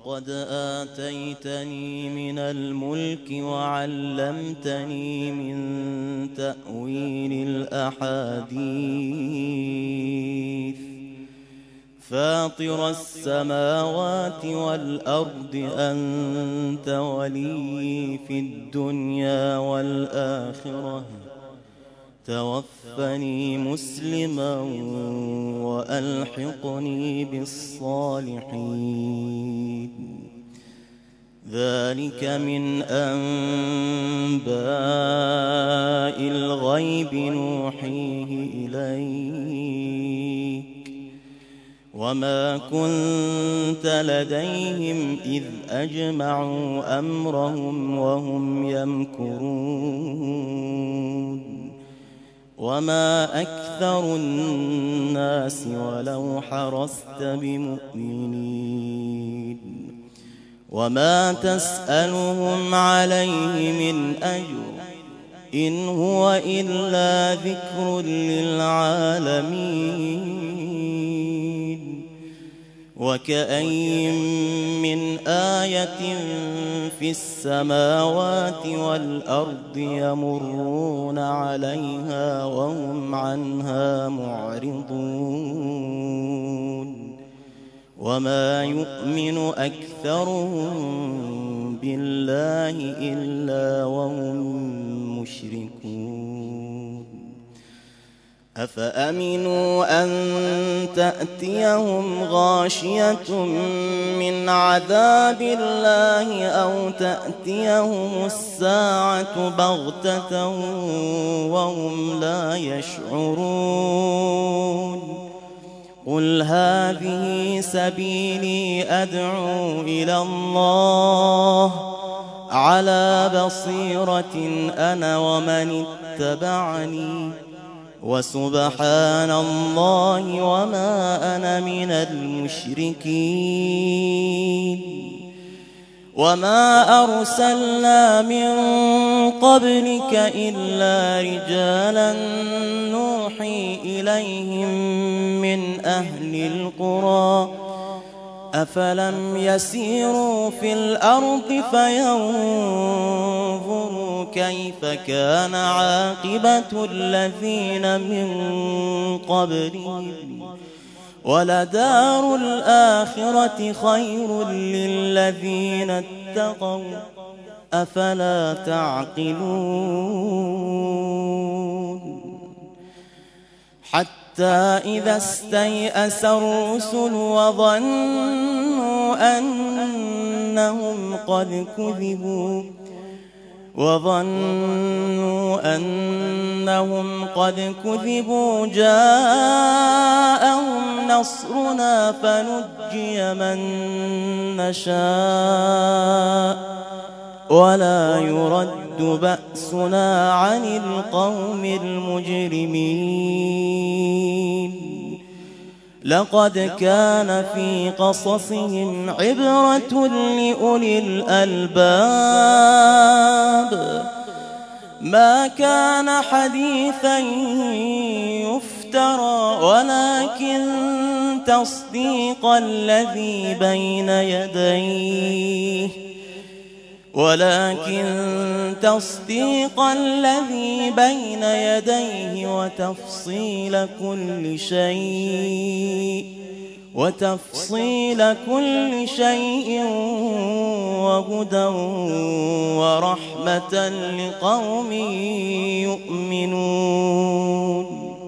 قد آتيتني من الملك وعلمتني من تأويل الأحاديث فاطر السماوات والأرض أنت ولي في الدنيا والآخرة توفني مسلما وألحقني بالصالحين ذلك من أنباء الغيب نوحيه إليك وما كنت لديهم إذ أجمعوا أمرهم وهم يمكرون وما أكثر الناس ولو حرصت بمؤمنين وما تسألهم عليه من أجر إن هو إلا ذكر للعالمين وكأين من آية في السماوات والأرض يمرون عليها وهم عنها معرضون وما يؤمن أكثرهم بالله إلا وهم مشركون أفأمنوا أن تأتيهم غاشية من عذاب الله أو تأتيهم الساعة بغتة وهم لا يشعرون قل هذه سبيلي أدعو إلى الله على بصيرة أنا ومن اتبعني وسبحان الله وما أنا من المشركين وما أرسلنا من قبلك إلا رجالا نوحي إليهم من أهل القرى أفلم يسيروا في الأرض فينظروا كيف كان عاقبة الذين من قبلهم ولدار الآخرة خير للذين اتقوا أفلا تعقلون حتى إذا استيأس الرسل وظنوا أنهم قد كذبوا جاءهم نصرنا فنجي من نشاء ولا يرد بأسنا عن القوم المجرمين لقد كان في قصصهم عبرة لأولي الألباب ما كان حديثا يفترى ولكن تصديق الذي بين يديه وتفصيل كل شيء وهدى ورحمة لقوم يؤمنون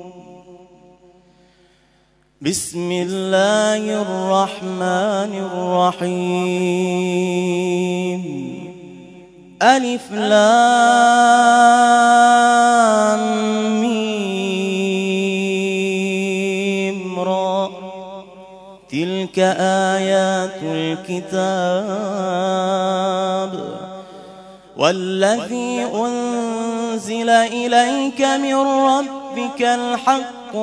بسم الله الرحمن الرحيم ألف لام ميم را تلك آيات الكتاب والذي أنزل إليك من ربك الحق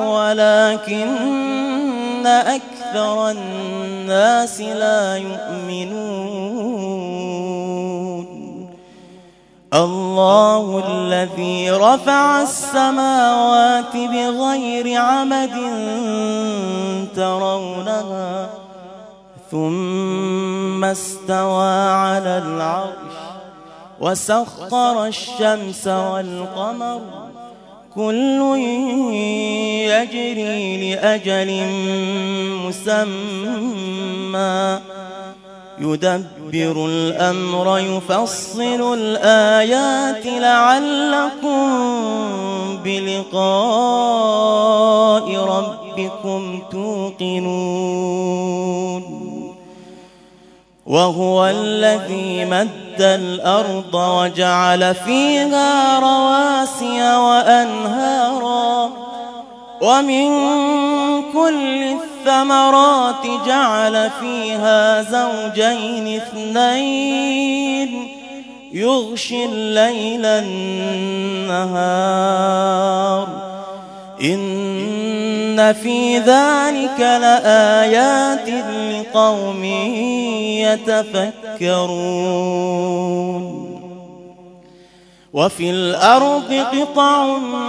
ولكن أكثر الناس لا يؤمنون الله الذي رفع السماوات بغير عمد ترونها ثم ثم استوى على العرش وسخر الشمس والقمر كل يجري لأجل مسمى يدبر الأمر يفصل الآيات لعلكم بلقاء ربكم توقنون وهو الذي مد الأرض وجعل فيها رواسي وأنهارا ومن كل الثمرات جعل فيها زوجين اثنين يغشي الليل النهار إن في ذلك لآيات لقوم يتفكرون وفي الأرض قطع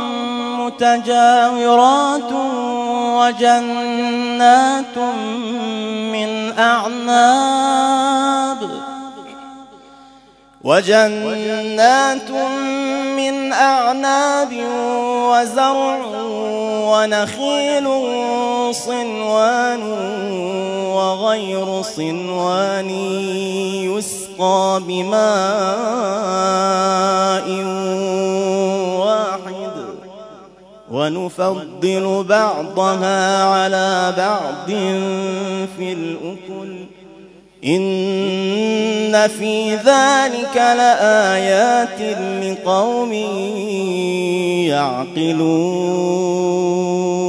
متجاورات وجنات من أعناب وزرع ونخيل صنوان وغير صنوان يسقى بماء واحد ونفضل بعضها على بعض في الأكل إن في ذلك لآيات لقوم يعقلون